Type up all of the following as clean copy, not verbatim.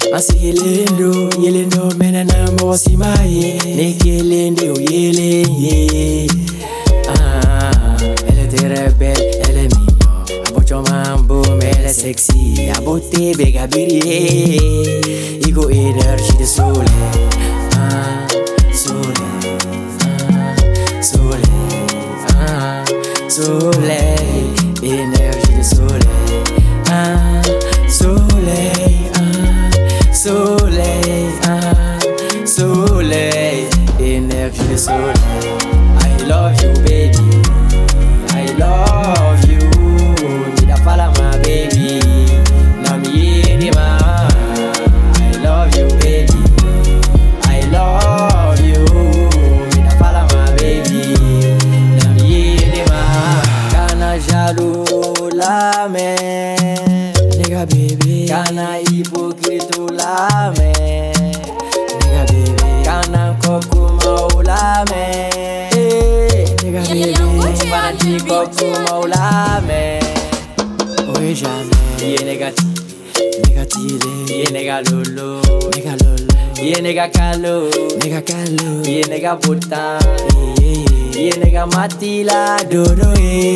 Masikilendo, yelendo, menana, mawasimaye. Nekilende, yele, ye. Elle était rebelle, elle est mignon. Abocho mambo, mais elle est sexy. Aboté, begabiri. Ego énergie de soleil. Soleil. Soleil. Énergie de soleil. Soleil. Soleil. Soleil. Énergie de soleil. I love you, baby. I love you. Mida fala my baby. Nami edema. I love you, baby. I love you. Mida fala my baby. Nami edema. Kana jaloux la mer. Nigga baby. Kana hypocrite la mer. Nigga baby. Kana kokuma la mer. Nigga baby, fanatique comme Maula, mais oui jamais. Yé négatif, yé néga lolo, yé néga calo, yé néga bota, yé néga matila, dodo,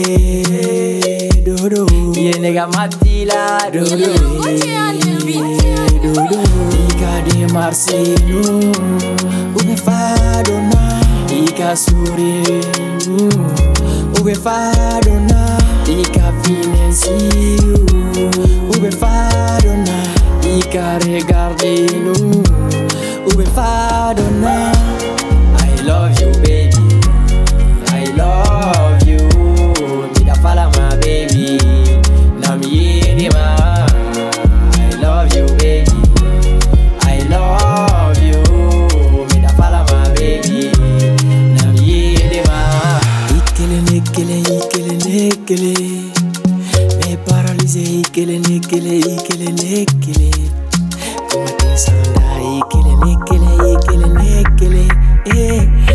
dodo, yé néga matila, dodo, dodo. Ica de Marcelo, une fadona. Ika sorrindo, ube fadona. Ika financio, ube fadona. Ika regardino, ube fadona. I love you, baby. I love you. Mida fala my baby. Nami edema. I love you, baby. I love you. Mida fala my baby. Ikele, me paralysé, ikele. Como te sanda, ikele,